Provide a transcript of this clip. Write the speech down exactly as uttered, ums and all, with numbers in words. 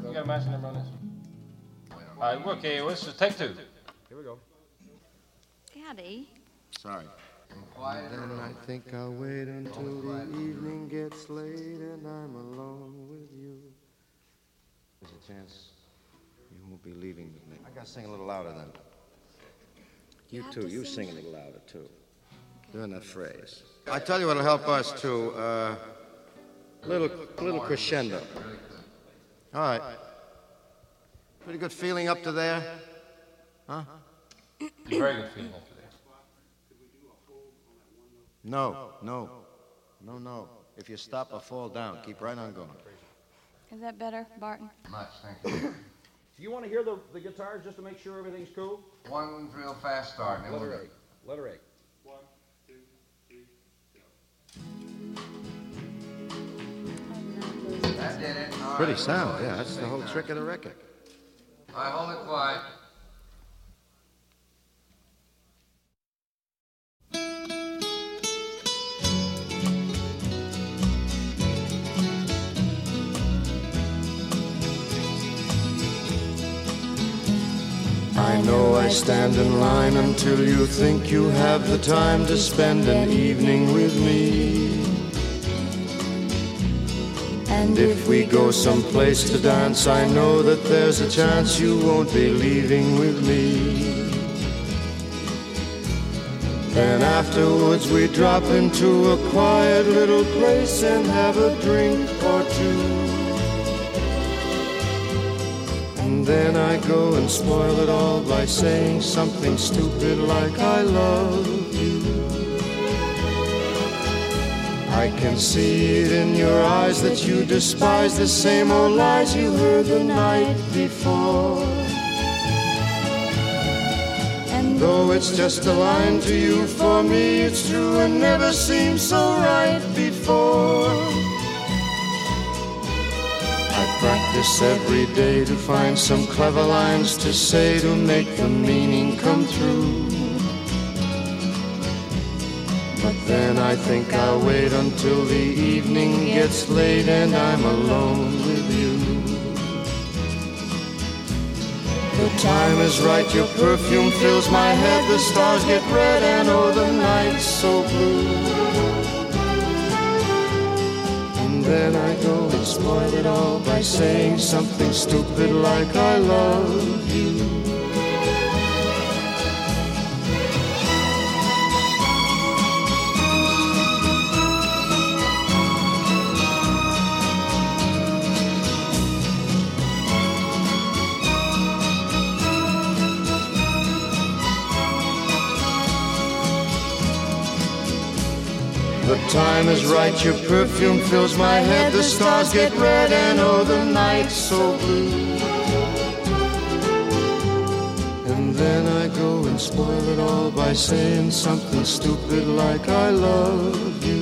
You got a matching number on this? All right, okay, let's just take two. Here we go. Daddy. Sorry. Then I think I'll wait until the evening gets late and I'm alone with you. There's a chance you won't be leaving with me. I gotta sing a little louder then. You, You too, have to you sing sing a little louder too. Doing that phrase. I tell you what'll help us too. Uh, little, little crescendo. All right. Pretty good feeling up to there, huh? Very good feeling up to there. No, no, no, no. If you stop or fall down, keep right on going. Is that better, Barton? Much, thank you. Do you want to hear the, the guitars just to make sure everything's cool? One real fast start. and then we'll Letter go. A. Letter A. One, two, three, go. That did it. All Pretty right, sound, we'll yeah. go That's the sing whole now. trick of the record. All right, hold it quiet. I know I stand in line until you think you have the time to spend an evening with me. And if we go someplace to dance, I know that there's a chance you won't be leaving with me. Then afterwards we drop into a quiet little place and have a drink or two. And then I go and spoil it all by saying something stupid like I love you. I can see it in your eyes that you despise the same old lies you heard the night before. And though it's just a line to you, for me it's true and never seemed so right before. I practice every day to find some clever lines to say to make the meaning come through. But then I think I'll wait until the evening gets late and I'm alone with you. The time is right, your perfume fills my head, the stars get red and oh the night's so blue. And then I go and spoil it all by saying something stupid like I love you. The time is right, your perfume fills my head, the stars get red and oh the night's so blue. And then I go and spoil it all by saying something stupid like I love you.